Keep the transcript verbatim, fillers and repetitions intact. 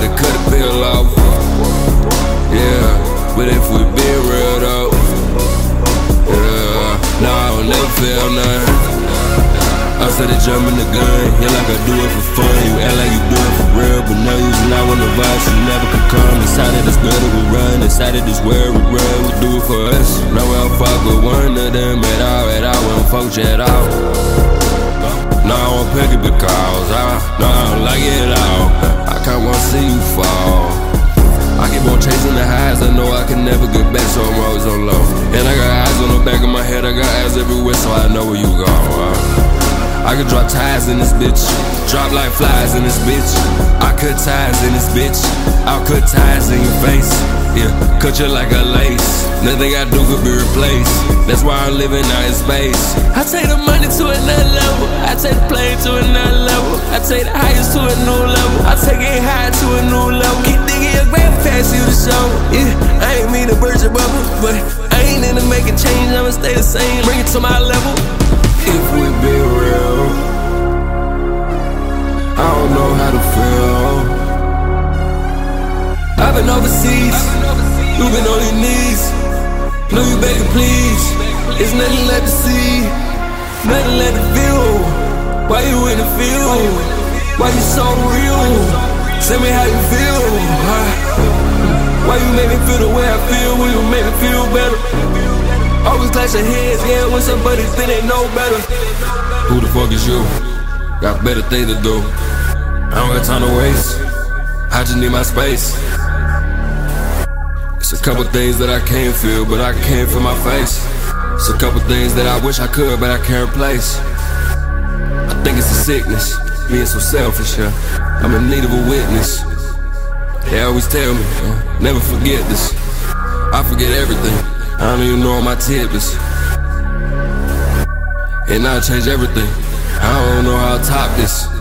to cut the pill off. Yeah, but if we be real though, yeah, no, I don't never feel nothing. I started jumping the gun, yeah, like I do it for fun. You act like you do it for real, but now you not on the vibe, so you never could come. Inside of this gutter we run, inside of this world we run. We do it for us, now we don't fuck with one of them at all, at all, we don't fuck with you at all. No, I won't pick it because I, no, I don't like it at all. I can't wanna see you fall. I keep on chasing the highs, I know I can never get back, so I'm always on low. And I got eyes on the back of my head, I got eyes everywhere, so I know where you go. uh. I could drop ties in this bitch, drop like flies in this bitch. I cut ties in this bitch, I'll cut ties in your face. Yeah, cut you like a lace, nothing I do could be replaced. That's why I'm living out in space. I take the money to another level, I take the plane to another level, I take the highest to a new level, I take it high to a new level. Keep thinking your grandpa pass you the show. Yeah, I ain't mean to burst your bubble, but I ain't into making change, I'ma stay the same, bring it to my level. If we be real, I don't know how to feel. I've been overseas, you've been on your knees. No, you begging please, it's nothing left to see, nothing left to feel. Why you in the field? Why you so real? Tell me how you feel, huh? Why you make me feel the way I feel? Will you make me feel better? Always clash your heads, yeah, when somebody think they know better. Who the fuck is you? Got better things to do. I don't got time to waste, I just need my space. It's a couple things that I can't feel, but I can't feel my face. It's a couple things that I wish I could, but I can't replace. I think it's a sickness, being so selfish, yeah. I'm in need of a witness. They always tell me, uh, never forget this. I forget everything, I don't even know what my tip is. And I'll change everything, I don't know how to top this.